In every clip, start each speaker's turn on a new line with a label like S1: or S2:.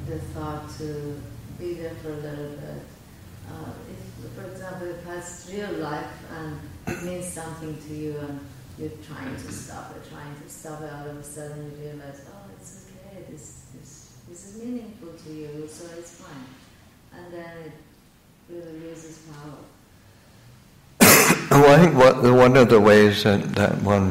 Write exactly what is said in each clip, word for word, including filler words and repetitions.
S1: the thought to be there for a little bit. Uh, if, for example, if it's real life and it means something to you and you're trying to stop it, trying to stop it, all of a sudden you realize, oh, it's okay, this, this, this is meaningful to you, so it's fine. And then it really loses power.
S2: Well, I think what, one of the ways that, that one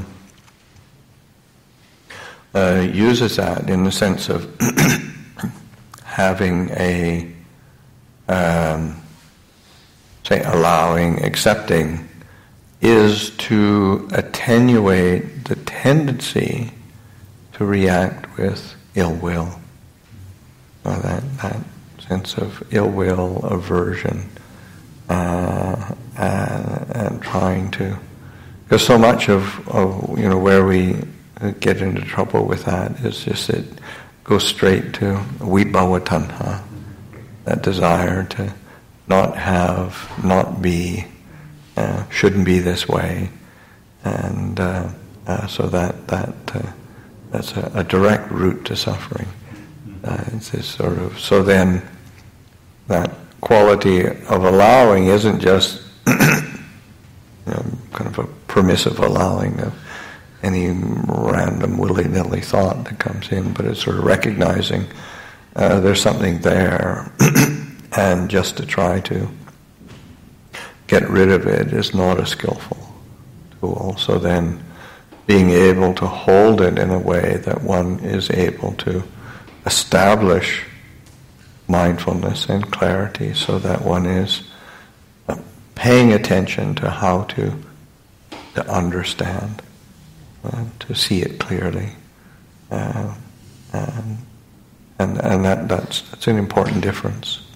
S2: uh, uses that in the sense of having a, um, say, allowing, accepting, is to attenuate the tendency to react with ill will, or that, that sense of ill will, aversion, uh, and, and trying to, because so much of, of you know where we get into trouble with that is just it goes straight to vibhava tanha, that desire to not have, not be, uh, shouldn't be this way, and uh, uh, so that that uh, that's a, a direct route to suffering. Uh, it's this sort of so then that quality of allowing isn't just you know, kind of a permissive allowing of any random willy-nilly thought that comes in, but it's sort of recognizing uh, there's something there, and just to try to get rid of it is not a skillful tool. So then being able to hold it in a way that one is able to establish mindfulness and clarity, so that one is paying attention to how to to understand, uh, to see it clearly, uh, and and, and that, that's that's an important difference.